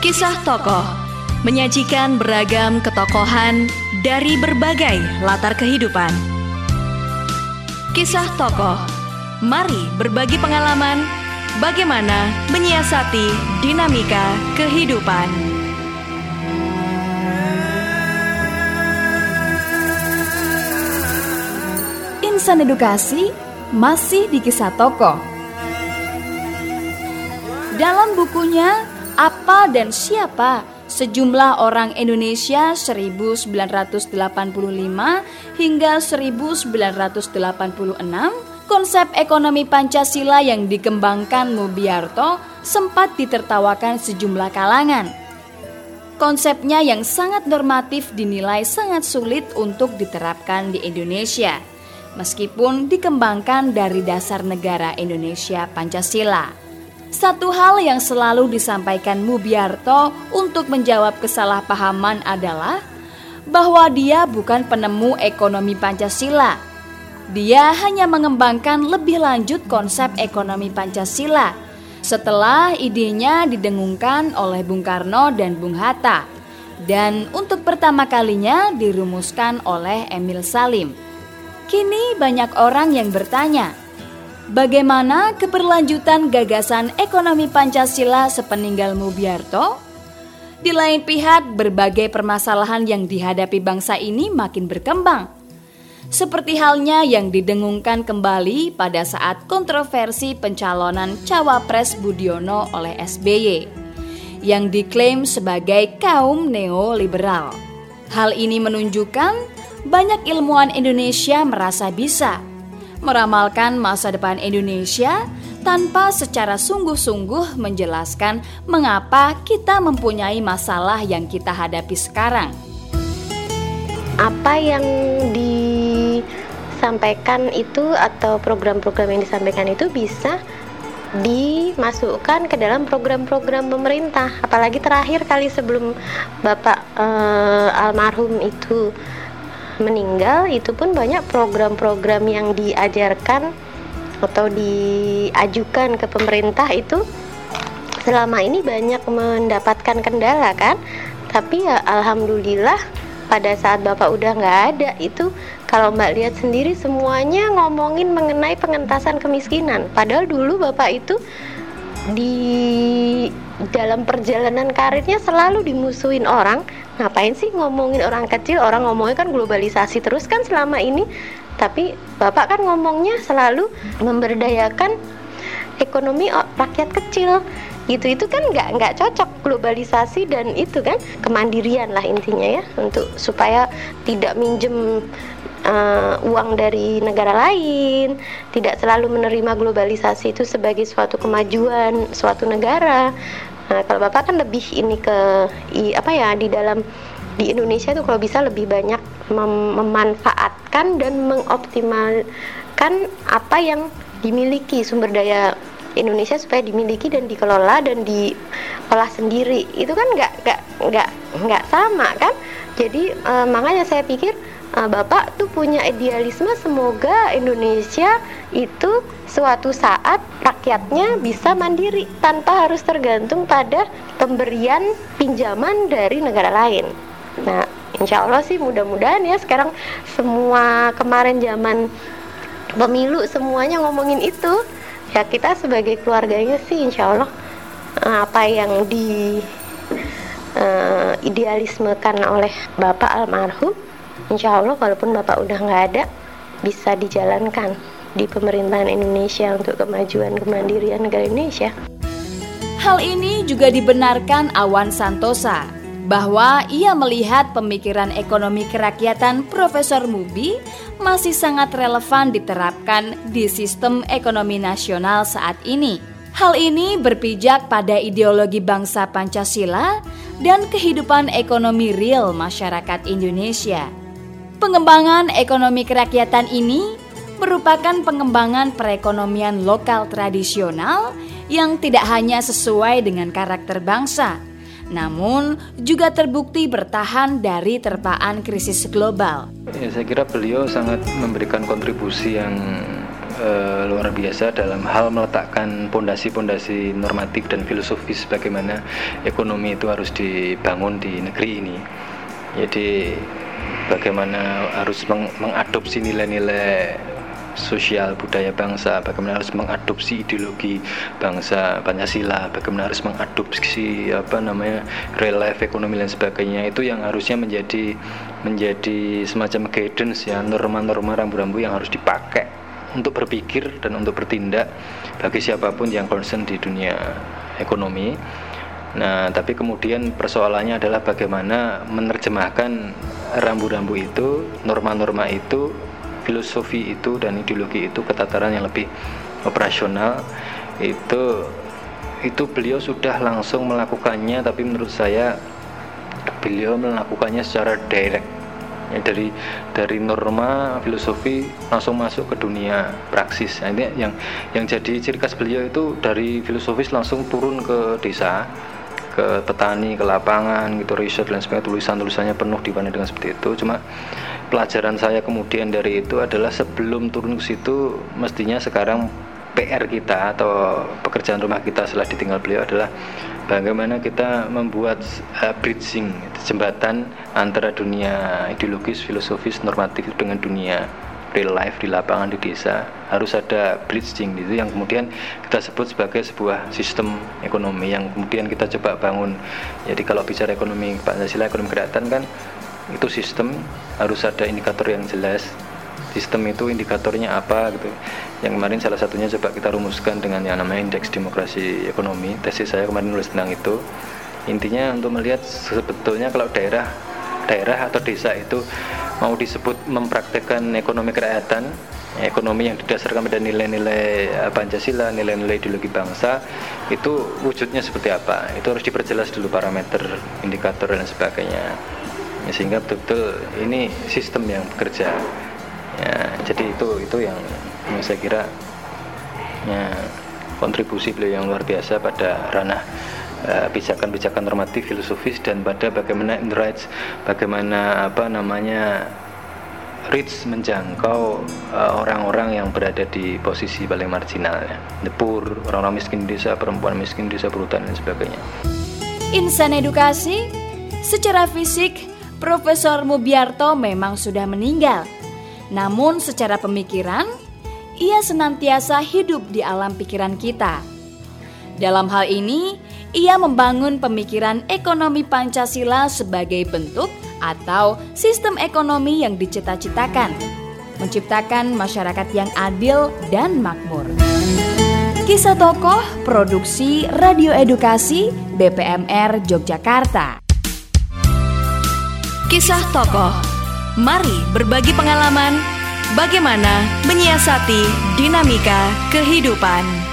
Kisah tokoh menyajikan beragam ketokohan dari berbagai latar kehidupan. Kisah tokoh, mari berbagi pengalaman bagaimana menyiasati dinamika kehidupan. Insan edukasi masih di kisah tokoh. Dalam bukunya Apa dan Siapa, sejumlah orang Indonesia 1985 hingga 1986, konsep ekonomi Pancasila yang dikembangkan Mubiarto sempat ditertawakan sejumlah kalangan. Konsepnya yang sangat normatif dinilai sangat sulit untuk diterapkan di Indonesia, meskipun dikembangkan dari dasar negara Indonesia Pancasila. Satu hal yang selalu disampaikan Mubiarto untuk menjawab kesalahpahaman adalah bahwa dia bukan penemu ekonomi Pancasila. Dia hanya mengembangkan lebih lanjut konsep ekonomi Pancasila setelah idenya didengungkan oleh Bung Karno dan Bung Hatta, dan untuk pertama kalinya dirumuskan oleh Emil Salim. Kini banyak orang yang bertanya, bagaimana keberlanjutan gagasan ekonomi Pancasila sepeninggal Mubiarto? Di lain pihak, berbagai permasalahan yang dihadapi bangsa ini makin berkembang. Seperti halnya yang didengungkan kembali pada saat kontroversi pencalonan Cawapres Budiono oleh SBY, yang diklaim sebagai kaum neoliberal. Hal ini menunjukkan banyak ilmuwan Indonesia merasa bisa meramalkan masa depan Indonesia tanpa secara sungguh-sungguh menjelaskan mengapa kita mempunyai masalah yang kita hadapi sekarang. Apa yang disampaikan itu atau program-program yang disampaikan itu bisa dimasukkan ke dalam program-program pemerintah. Apalagi terakhir kali sebelum Bapak almarhum itu meninggal, itu pun banyak program-program yang diajarkan atau diajukan ke pemerintah itu selama ini banyak mendapatkan kendala kan. Tapi ya alhamdulillah pada saat Bapak udah nggak ada itu, kalau Mbak lihat sendiri semuanya ngomongin mengenai pengentasan kemiskinan. Padahal dulu Bapak itu di dalam perjalanan karirnya selalu dimusuhin orang. Ngapain sih ngomongin orang kecil, orang ngomongnya kan globalisasi terus kan selama ini. Tapi Bapak kan ngomongnya selalu memberdayakan ekonomi rakyat kecil gitu. Itu kan nggak cocok, globalisasi dan itu kan kemandirian lah intinya ya, untuk supaya tidak minjem uang dari negara lain, tidak selalu menerima globalisasi itu sebagai suatu kemajuan suatu negara. Nah, kalau Bapak kan lebih ini ke di Indonesia itu kalau bisa lebih banyak memanfaatkan dan mengoptimalkan apa yang dimiliki, sumber daya Indonesia supaya dimiliki dan dikelola dan diolah sendiri. Itu kan nggak sama kan. Jadi makanya saya pikir Bapak tuh punya idealisme semoga Indonesia itu suatu saat rakyatnya bisa mandiri tanpa harus tergantung pada pemberian pinjaman dari negara lain. Nah, insya Allah sih mudah-mudahan ya, sekarang semua kemarin zaman pemilu semuanya ngomongin itu. Ya kita sebagai keluarganya sih insya Allah apa yang idealismekan oleh Bapak almarhum, insya Allah walaupun Bapak udah nggak ada, bisa dijalankan di pemerintahan Indonesia untuk kemajuan kemandirian negara Indonesia. Hal ini juga dibenarkan Awan Santosa, bahwa ia melihat pemikiran ekonomi kerakyatan Profesor Mubi masih sangat relevan diterapkan di sistem ekonomi nasional saat ini. Hal ini berpijak pada ideologi bangsa Pancasila dan kehidupan ekonomi real masyarakat Indonesia. Pengembangan ekonomi kerakyatan ini merupakan pengembangan perekonomian lokal tradisional yang tidak hanya sesuai dengan karakter bangsa, namun juga terbukti bertahan dari terpaan krisis global. Ya, saya kira beliau sangat memberikan kontribusi yang luar biasa dalam hal meletakkan pondasi-pondasi normatif dan filosofis bagaimana ekonomi itu harus dibangun di negeri ini. Jadi bagaimana harus mengadopsi nilai-nilai sosial budaya bangsa, bagaimana harus mengadopsi ideologi bangsa Pancasila, bagaimana harus mengadopsi real life ekonomi dan sebagainya. Itu yang harusnya menjadi semacam guidance ya, norma-norma rambu-rambu yang harus dipakai untuk berpikir dan untuk bertindak bagi siapapun yang concern di dunia ekonomi. Nah, tapi kemudian persoalannya adalah bagaimana menerjemahkan rambu-rambu itu, norma-norma itu, filosofi itu dan ideologi itu ke tataran yang lebih operasional. Itu beliau sudah langsung melakukannya, tapi menurut saya beliau melakukannya secara direct ya, dari norma filosofi langsung masuk ke dunia praksis. Nah, ini yang jadi ciri khas beliau itu dari filosofis langsung turun ke desa, ke petani, ke lapangan gitu, riset dan sebagainya. Tulisannya penuh diwarnai dengan seperti itu. Cuma pelajaran saya kemudian dari itu adalah sebelum turun ke situ, mestinya sekarang PR kita atau pekerjaan rumah kita setelah ditinggal beliau adalah bagaimana kita membuat bridging, jembatan antara dunia ideologis, filosofis, normatif dengan dunia real life di lapangan, di desa. Harus ada bridging itu yang kemudian kita sebut sebagai sebuah sistem ekonomi yang kemudian kita coba bangun. Jadi kalau bicara ekonomi Pancasila, ekonomi kerakyatan kan itu sistem, harus ada indikator yang jelas. Sistem itu indikatornya apa gitu. Yang kemarin salah satunya coba kita rumuskan dengan yang namanya indeks demokrasi ekonomi. Tesis saya kemarin nulis tentang itu. Intinya untuk melihat sebetulnya kalau daerah atau desa itu mau disebut mempraktekkan ekonomi kerakyatan, ekonomi yang didasarkan pada nilai-nilai Pancasila, nilai-nilai ideologi bangsa, itu wujudnya seperti apa. Itu harus diperjelas dulu parameter, indikator dan sebagainya. Sehingga betul-betul ini sistem yang bekerja ya, jadi itu yang saya kira ya, kontribusi beliau yang luar biasa pada ranah pijakan-pijakan normatif filosofis dan pada bagaimana rights, bagaimana reach menjangkau orang-orang yang berada di posisi paling marginal ya, the poor, orang-orang miskin di desa, perempuan miskin di desa, perhutan dan sebagainya. Insan edukasi, secara fisik Profesor Mubiarto memang sudah meninggal. Namun secara pemikiran, ia senantiasa hidup di alam pikiran kita. Dalam hal ini, ia membangun pemikiran ekonomi Pancasila sebagai bentuk atau sistem ekonomi yang dicita-citakan, menciptakan masyarakat yang adil dan makmur. Kisah Tokoh, produksi Radio Edukasi BPMR Yogyakarta. Kisah Tokoh. Mari berbagi pengalaman bagaimana menyiasati dinamika kehidupan.